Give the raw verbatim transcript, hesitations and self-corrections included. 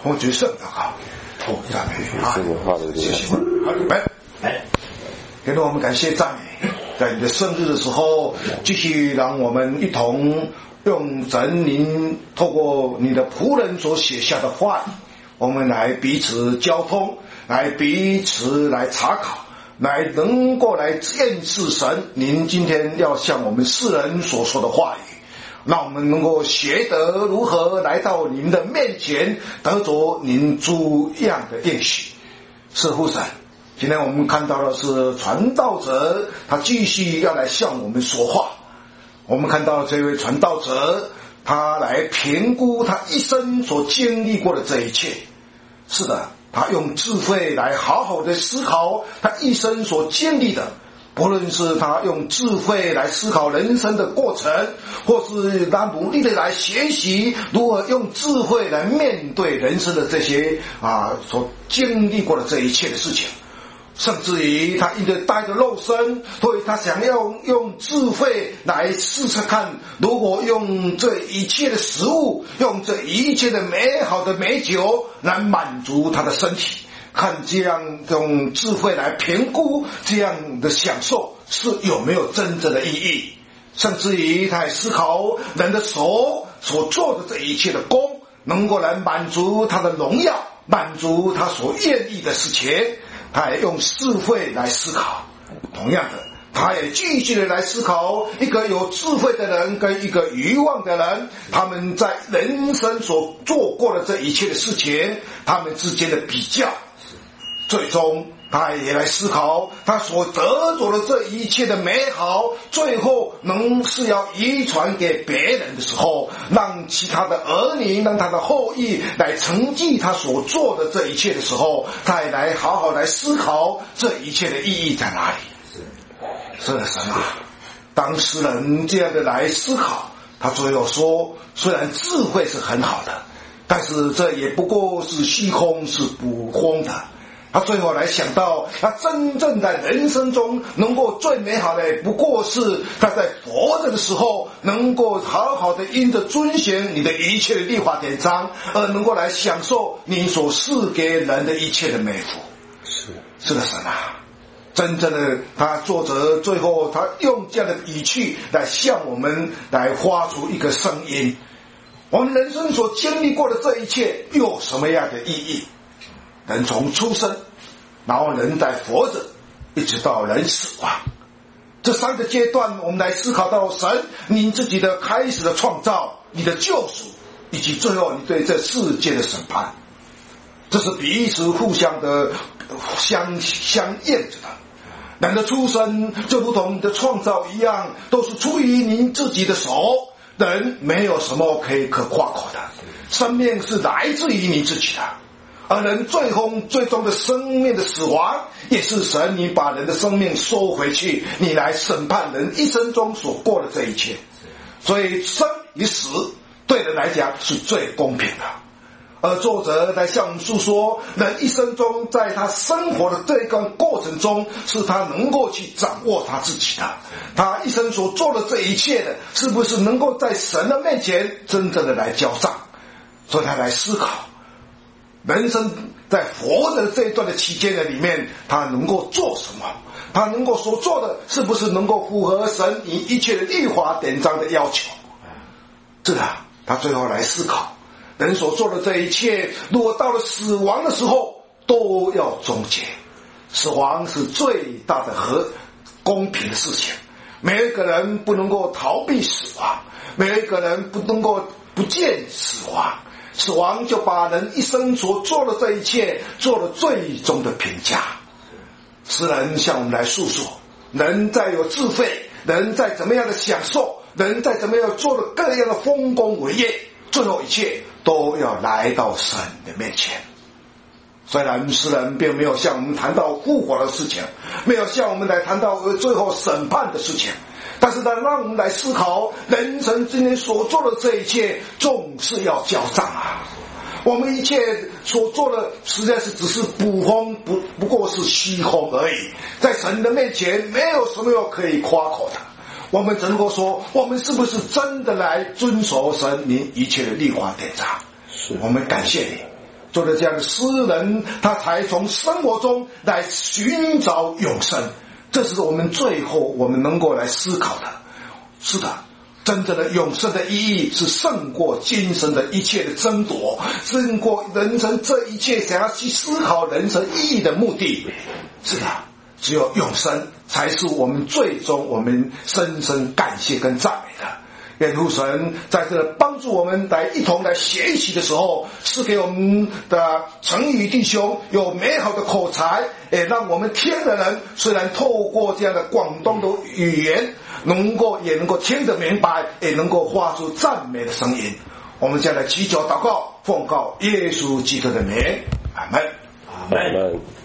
我决胜祷告。哦，赞美啊！谢谢。好，来来，给我们感谢赞美，在你的生日的时候，继续让我们一同用神灵透过你的仆人所写下的话语，我们来彼此交通，来彼此来查考，来能够来认识神您今天要向我们世人所说的话语，让我们能够学得如何来到您的面前，得着您诸样的应许。是父神，今天我们看到的是传道者，他继续要来向我们说话。我们看到这位传道者，他来评估他一生所经历过的这一切。是的，他用智慧来好好的思考他一生所经历的，不论是他用智慧来思考人生的过程，或是他努力的来学习如何用智慧来面对人生的这些啊所经历过的这一切的事情。甚至于他因着带着肉身，所以他想要用智慧来试试看，如果用这一切的食物，用这一切的美好的美酒来满足他的身体，看这样用智慧来评估这样的享受是有没有真正的意义。甚至于他也思考人的手所做的这一切的功，能够来满足他的荣耀，满足他所愿意的事情。他也用智慧来思考，同样的，他也继续的来思考一个有智慧的人跟一个愚妄的人，他们在人生所做过的这一切的事情，他们之间的比较。最终他也来思考他所得着的这一切的美好，最后能是要遗传给别人的时候，让其他的儿女，让他的后裔来承继他所做的这一切的时候，他也来好好来思考这一切的意义在哪里。是的，神啊，当诗人这样的来思考，他最后说，虽然智慧是很好的，但是这也不过是虚空，是不空的。他最后来想到，他真正在人生中能够最美好的，不过是他在活着的时候，能够好好的因着遵循你的一切的律法典章，而能够来享受你所赐给人的一切的美福。是是的，神啊，真正的他作者最后他用这样的语气来向我们来发出一个声音：我们人生所经历过的这一切有什么样的意义？人从出生，然后人在活着，一直到人死亡，这三个阶段，我们来思考到神你自己的开始的创造，你的救赎，以及最后你对这世界的审判。这是彼此互相的相相验着的。人的出生就如同你的创造一样，都是出于您自己的手，人没有什么可以可夸口的，生命是来自于你自己的。而人最后最终的生命的死亡，也是神你把人的生命收回去，你来审判人一生中所过的这一切。所以生与死对人来讲是最公平的。而作者在向我们诉说，人一生中在他生活的这个过程中，是他能够去掌握他自己的，他一生所做的这一切的，是不是能够在神的面前真正的来交账。所以他来思考人生在活着这一段的期间的里面，他能够做什么，他能够所做的是不是能够符合神你一切的律法典章的要求。这个他最后来思考人所做的这一切，如果到了死亡的时候都要终结。死亡是最大的和公平的事情，每一个人不能够逃避死亡，每一个人不能够不见死亡。死亡就把人一生所做的这一切做了最终的评价。诗人向我们来诉说，人再有智慧，人再怎么样的享受，人再怎么样做了各样的丰功伟业，最后一切都要来到神的面前。虽然诗人并没有向我们谈到复活的事情，没有向我们来谈到最后审判的事情，但是他让我们来思考人生今天所做的这一切总是要交账啊。我们一切所做的实在是只是捕风，不不过是虚空而已，在神的面前没有什么可以夸口的。我们只能够说，我们是不是真的来遵守神您一切的律法典章？是，我们感谢你， 做了这样的诗人，他才从生活中来寻找永生。这是我们最后我们能够来思考的。是的，真正的永生的意义是胜过今生的一切的争夺，胜过人生这一切想要去思考人生意义的目的。是的，只有永生才是我们最终我们深深感谢跟赞美的。愿父神在这帮助我们来一同来学习的时候，是给我们的成语弟兄有美好的口才，也让我们听的人虽然透过这样的广东的语言，能够也能够听得明白，也能够发出赞美的声音。我们将来祈求祷告，奉告耶稣基督的名，阿们， 阿们。